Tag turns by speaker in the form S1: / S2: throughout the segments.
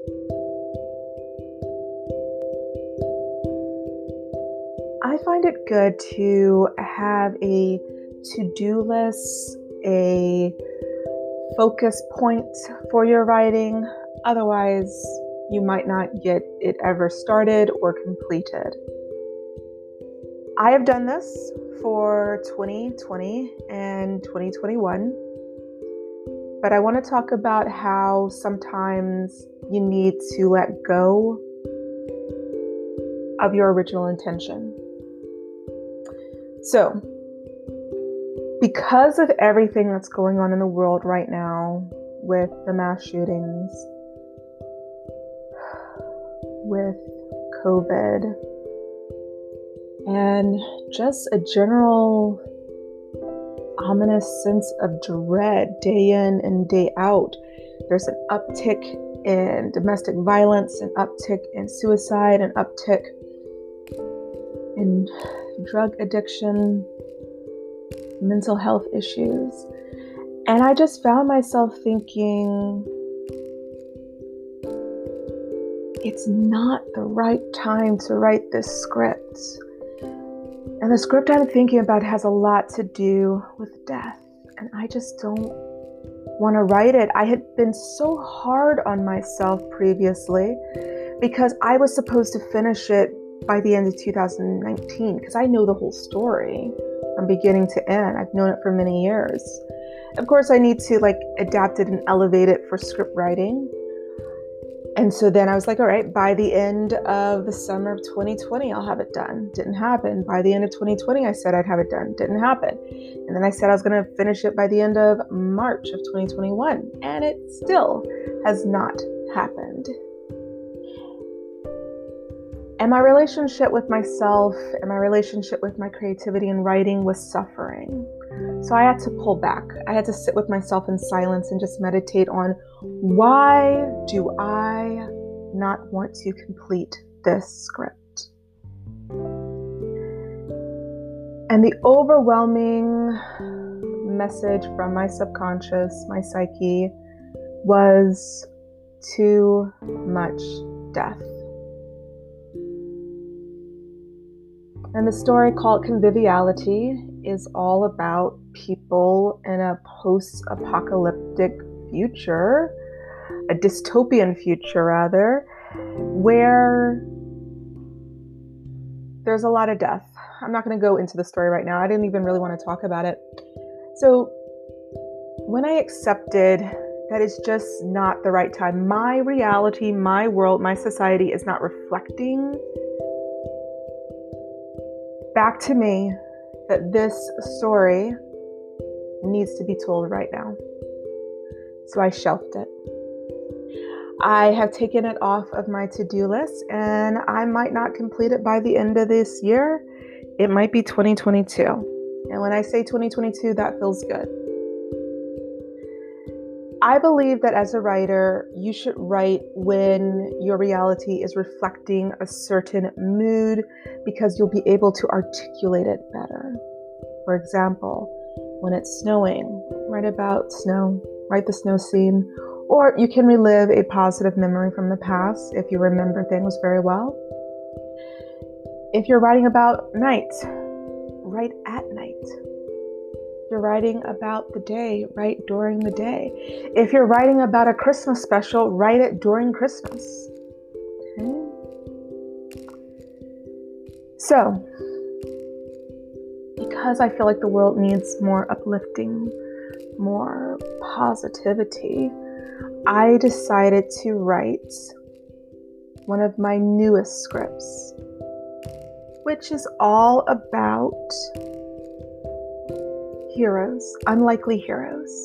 S1: I find it good to have a to-do list, a focus point for your writing. Otherwise, you might not get it ever started or completed. I have done this for 2020 and 2021, but I want to talk about how sometimes you need to let go of your original intention. So, because of everything that's going on in the world right now, with the mass shootings, with COVID, and just a general ominous sense of dread day in and day out, there's an uptick in domestic violence, an uptick in suicide, an uptick in drug addiction, mental health issues. And I just found myself thinking, it's not the right time to write this script. And the script I'm thinking about has a lot to do with death. And I just don't want to write it. I had been so hard on myself previously because I was supposed to finish it by the end of 2019 because I know the whole story from beginning to end. I've known it for many years. Of course, I need to adapt it and elevate it for script writing. And so then I was like, all right, by the end of the summer of 2020, I'll have it done. Didn't happen. By the end of 2020, I said I'd have it done. Didn't happen. And then I said I was going to finish it by the end of March of 2021. And it still has not happened. And my relationship with myself and my relationship with my creativity and writing was suffering. So I had to pull back. I had to sit with myself in silence and just meditate on, why do I not want to complete this script? And the overwhelming message from my subconscious, my psyche, was too much death. And the story called Conviviality is all about people in a post-apocalyptic future, a dystopian future rather, where there's a lot of death. I'm not going to go into the story right now. I didn't even really want to talk about it. So when I accepted that it's just not the right time, my reality, my world, my society is not reflecting back to me that this story needs to be told right now. So I shelved it. I have taken it off of my to-do list, and I might not complete it by the end of this year. It might be 2022. And when I say 2022, that feels good. I believe that as a writer, you should write when your reality is reflecting a certain mood because you'll be able to articulate it better. For example, when it's snowing, write about snow, write the snow scene, or you can relive a positive memory from the past if you remember things very well. If you're writing about night, write at night. If you're writing about the day, write during the day. If you're writing about a Christmas special, write it during Christmas. Okay? So, because I feel like the world needs more uplifting, more positivity, I decided to write one of my newest scripts, which is all about heroes, unlikely heroes.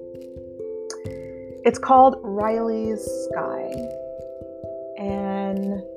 S1: It's called Riley's Sky. And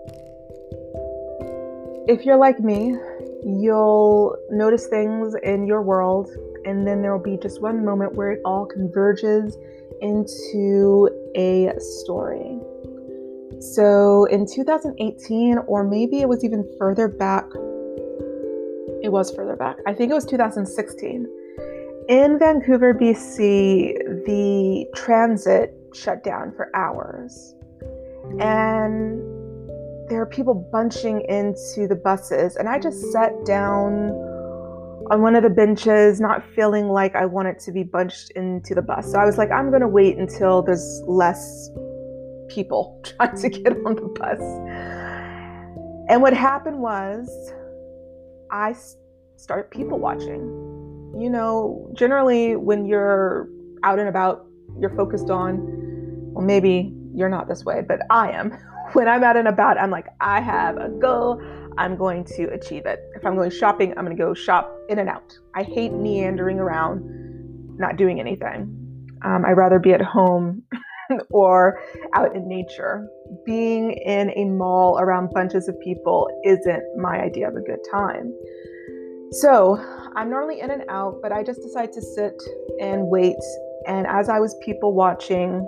S1: if you're like me, you'll notice things in your world, and then there will be just one moment where it all converges into a story. So in 2018, or maybe it was even further back, it was further back. I think it was 2016. In Vancouver, BC, the transit shut down for hours. and there are people bunching into the buses, and I just sat down on one of the benches, not feeling like I wanted to be bunched into the bus. So I was like, I'm going to wait until there's less people trying to get on the bus. And what happened was I started people watching. You know, generally when you're out and about, you're focused on, well, maybe you're not this way, but I am. When I'm out and about, I'm like, I have a goal. I'm going to achieve it. If I'm going shopping, I'm going to go shop in and out. I hate meandering around, not doing anything. I'd rather be at home or out in nature. Being in a mall around bunches of people isn't my idea of a good time. So I'm normally in and out, but I just decided to sit and wait. And as I was people watching,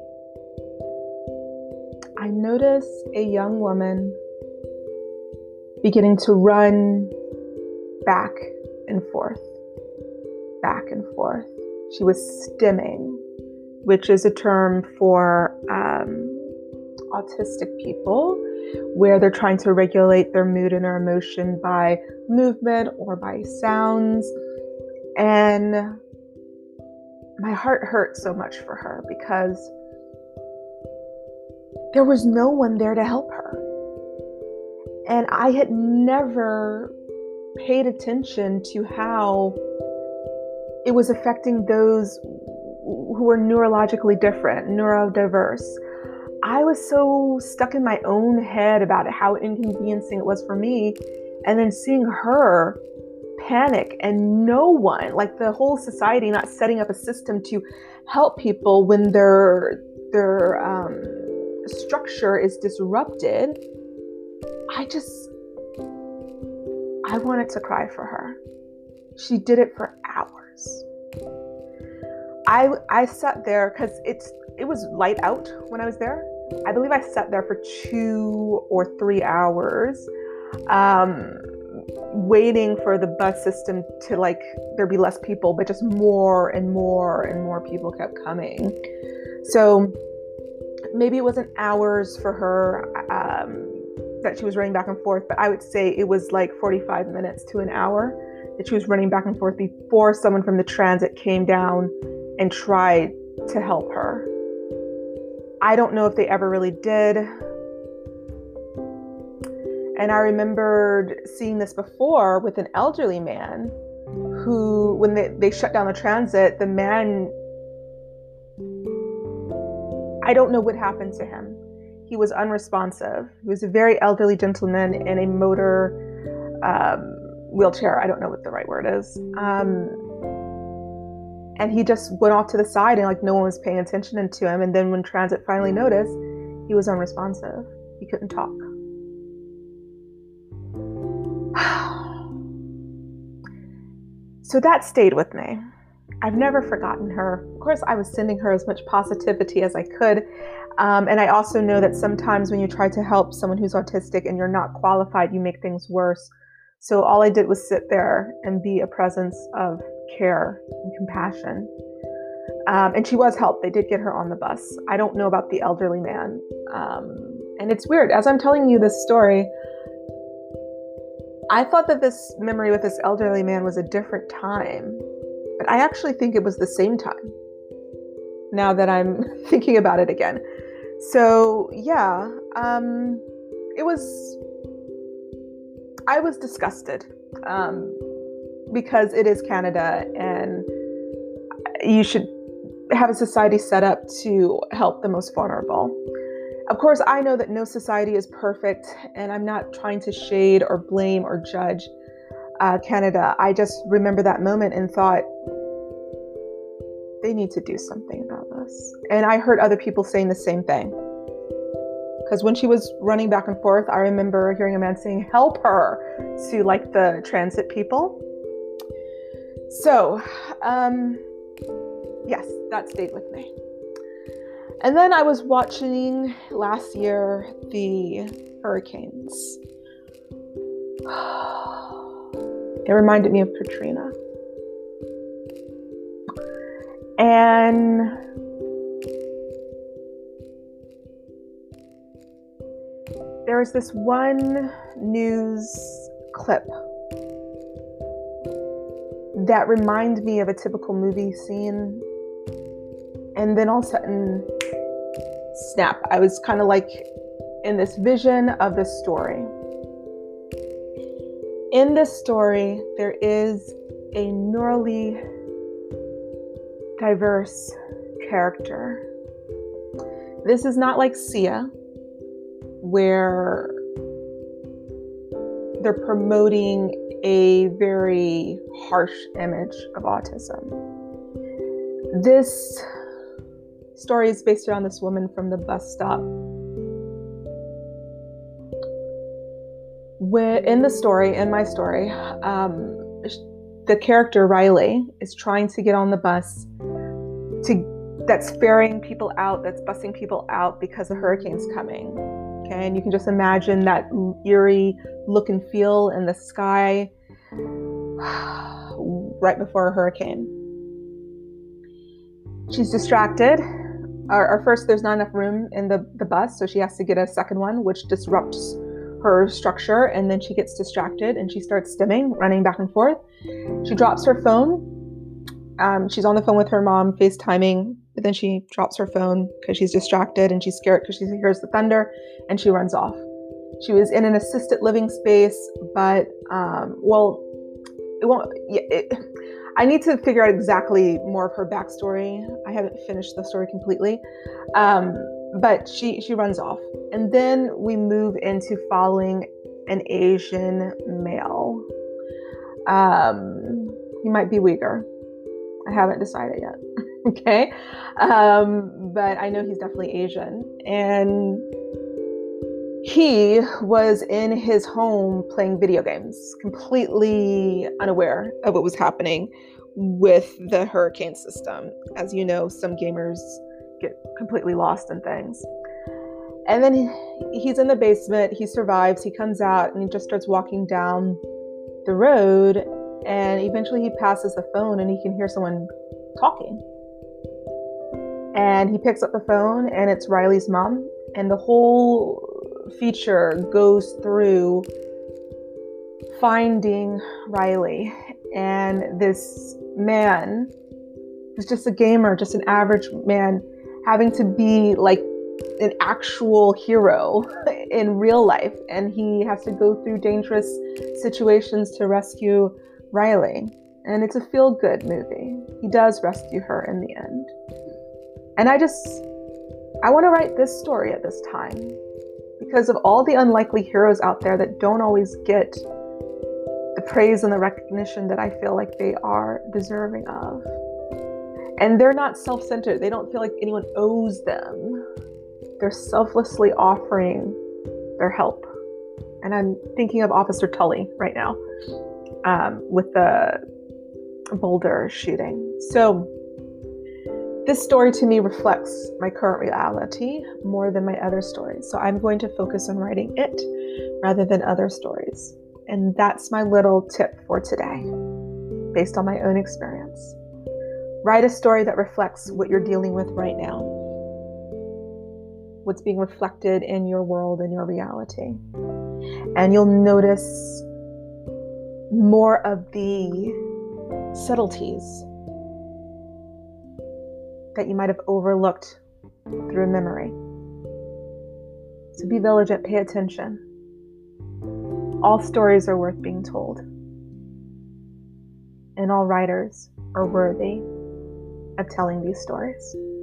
S1: I noticed a young woman beginning to run back and forth, back and forth. She was stimming, which is a term for autistic people, where they're trying to regulate their mood and their emotion by movement or by sounds. And my heart hurt so much for her because there was no one there to help her. And I had never paid attention to how it was affecting those who were neurologically different, neurodiverse. I was so stuck in my own head about how inconveniencing it was for me. And then seeing her panic and no one, like the whole society, not setting up a system to help people when their structure is disrupted. I wanted to cry for her. She did it for hours. I sat there because it was light out when I was there. I believe I sat there for 2 or 3 hours, waiting for the bus system to, like, there be less people, but just more and more and more people kept coming. So maybe it wasn't hours for her that she was running back and forth, but I would say it was like 45 minutes to an hour that she was running back and forth before someone from the transit came down and tried to help her. I don't know if they ever really did. And I remembered seeing this before with an elderly man who, when they shut down the transit, the man, I don't know what happened to him. He was unresponsive. He was a very elderly gentleman in a motor wheelchair. I don't know what the right word is. And he just went off to the side and like no one was paying attention to him. And then when transit finally noticed, he was unresponsive. He couldn't talk. So that stayed with me. I've never forgotten her. Of course, I was sending her as much positivity as I could. And I also know that sometimes when you try to help someone who's autistic and you're not qualified, you make things worse. So all I did was sit there and be a presence of care and compassion. And she was helped. They did get her on the bus. I don't know about the elderly man. And it's weird. As I'm telling you this story, I thought that this memory with this elderly man was a different time. But I actually think it was the same time, now that I'm thinking about it again. So yeah, I was disgusted because it is Canada and you should have a society set up to help the most vulnerable. Of course, I know that no society is perfect, and I'm not trying to shade or blame or judge Canada. I just remember that moment and thought, they need to do something about this. And I heard other people saying the same thing. Because when she was running back and forth, I remember hearing a man saying, help her, to like the transit people. So, yes, that stayed with me. And then I was watching last year the hurricanes. It reminded me of Katrina. And there was this one news clip that reminded me of a typical movie scene. And then all of a sudden, snap, I was kind of like in this vision of this story. In this story, there is a neurally diverse character. This is not like Sia, where they're promoting a very harsh image of autism. This story is based around this woman from the bus stop. In the story, in my story, the character Riley is trying to get on the bus that's ferrying people out, that's busing people out because a hurricane's coming. Okay, and you can just imagine that eerie look and feel in the sky right before a hurricane. She's distracted. First, there's not enough room in the bus, so she has to get a second one, which disrupts her structure, and then she gets distracted and she starts stimming, running back and forth. She drops her phone. She's on the phone with her mom, FaceTiming, but then she drops her phone because she's distracted and she's scared because she hears the thunder, and she runs off. She was in an assisted living space, but I need to figure out exactly more of her backstory. I haven't finished the story completely. But she runs off. And then we move into following an Asian male. He might be Uyghur. I haven't decided yet. Okay. But I know he's definitely Asian. And he was in his home playing video games, completely unaware of what was happening with the hurricane system. As you know, some gamers get completely lost in things. And then he's in the basement, he survives, he comes out and he just starts walking down the road, and eventually he passes the phone and he can hear someone talking. And he picks up the phone and it's Riley's mom, and the whole feature goes through finding Riley and this man who's just a gamer, just an average man, having to be like an actual hero in real life, and he has to go through dangerous situations to rescue Riley. And it's a feel-good movie. He does rescue her in the end. And I want to write this story at this time because of all the unlikely heroes out there that don't always get the praise and the recognition that I feel like they are deserving of. And they're not self-centered. They don't feel like anyone owes them. They're selflessly offering their help. And I'm thinking of Officer Tully right now with the Boulder shooting. So this story to me reflects my current reality more than my other stories. So I'm going to focus on writing it rather than other stories. And that's my little tip for today, based on my own experience. Write a story that reflects what you're dealing with right now, what's being reflected in your world and your reality. And you'll notice more of the subtleties that you might have overlooked through memory. So be vigilant, pay attention. All stories are worth being told, and all writers are worthy of telling these stories.